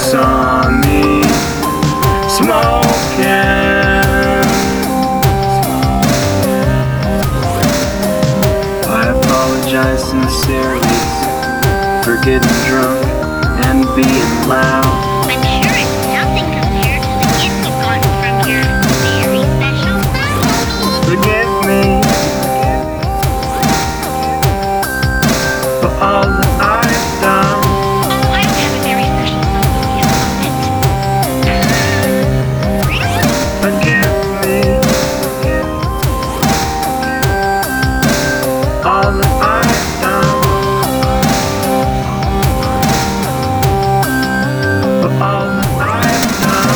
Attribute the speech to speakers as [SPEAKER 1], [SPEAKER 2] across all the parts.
[SPEAKER 1] saw me smoking. I apologize sincerely for getting drunk and being loud.
[SPEAKER 2] I'm sure it's nothing compared to the gift you got from your very special son.
[SPEAKER 1] Forgive me for all that I've done.
[SPEAKER 2] Oh, I don't have a very special son yet.
[SPEAKER 1] Forgive me all that I've done. For all that I've done.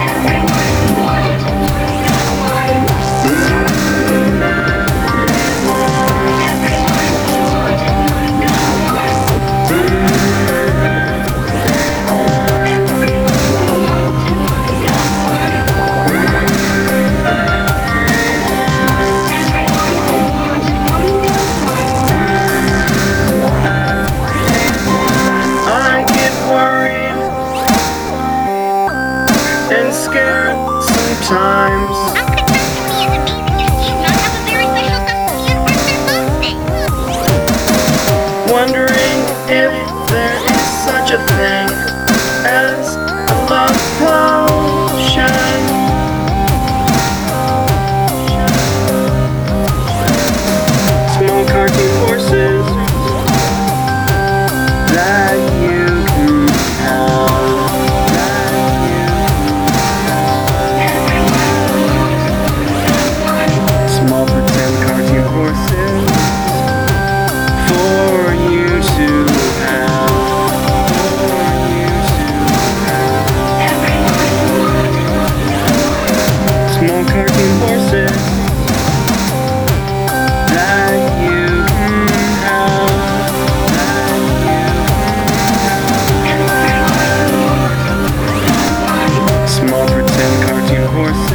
[SPEAKER 1] I get worried and scared sometimes,
[SPEAKER 2] How could something be as amazing as you not have a very special son to your birthday?
[SPEAKER 1] wondering if there is such a thing as a love potion. Small cartoon horses that you can have. Small pretend cartoon horses for you to have. Small cartoon horses that you can have. Small pretend cartoon horses